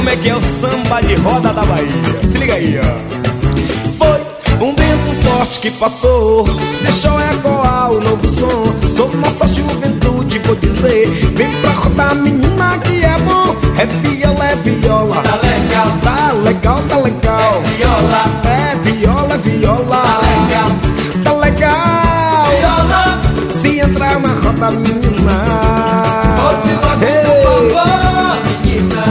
como é que é o samba de roda da Bahia. Se liga aí, ó. Foi um vento forte que passou, deixou ecoar o novo som. Sou nossa juventude, vou dizer. Vem pra rodar, menina, que é bom. É viola, é viola. Tá legal, tá legal, tá legal. é viola, é viola, é viola. tá legal, tá legal. viola. Se entrar na roda, menina, Volte logo, por favor, menina.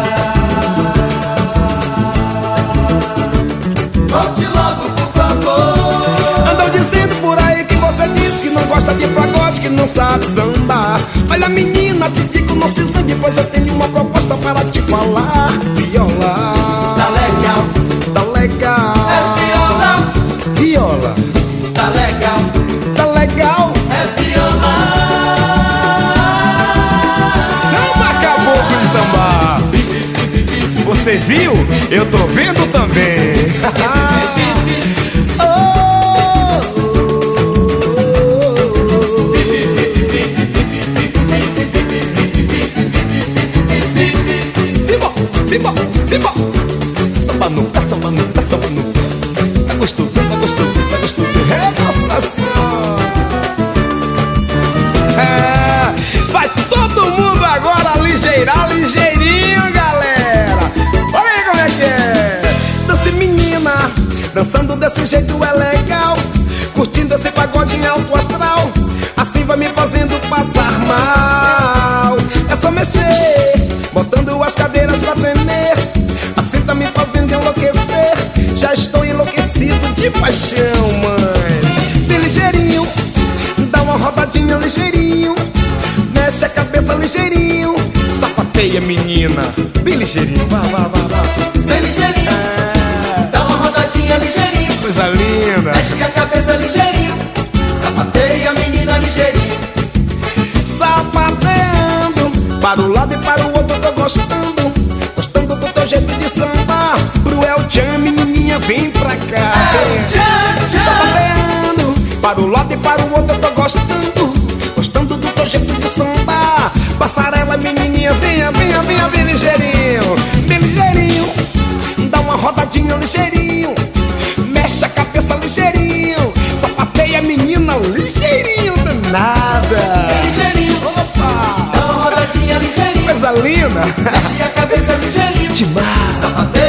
Volte logo, por favor. andam dizendo por aí que você diz que não gosta de pagode, que não sabe sambar. Olha, menina, te digo, não se zangue, pois eu tenho uma proposta para te falar. Viola, Tá legal, tá legal. é viola. Viola, Tá legal, tá legal. é viola. Samba acabou com samba. Você viu? Eu tô vendo também. Simba, simba. Samba nunca, samba nunca, samba nunca. Tá gostoso, tá gostoso, tá gostoso. É, nossa senhora. É, vai todo mundo agora ligeirar, ligeirinho, galera. Olha aí como é que é. Dance, menina, dançando desse jeito é legal. Curtindo esse pagode em alto astral. Assim vai me fazendo passar mal. É só mexer, botando as cadeiras pra tremer. Assim tá me fazendo enlouquecer. Já estou enlouquecido de paixão, mãe. Bem ligeirinho, dá uma rodadinha ligeirinho. Mexe a cabeça ligeirinho. Sapateia, menina, bem ligeirinho. Vá, vá, vá, vá. Bem ligeirinho, dá uma rodadinha ligeirinho. Coisa linda. Mexe com a cabeça ligeirinho. Sapateia, menina, ligeirinho. Sapateando, para o lado e para o outro eu tô gostando. Gostando do teu jeito de sambar. Pro El Chan, menininha, vem pra cá. Tchan, tchan. Sapateando, para o lado e para o outro eu tô gostando. Gostando do teu jeito de sambar. Passarela, menininha, venha, venha, venha, bem ligeirinho. Bem ligeirinho, dá uma rodadinha ligeirinho. Mexe a cabeça ligeirinho. Sapateia, menina, ligeirinho, danada. Ligeirinho, Opa, dá uma rodadinha ligeirinho. coisa linda. Mexe a cabeça ligeirinho. Demais. Sapateia,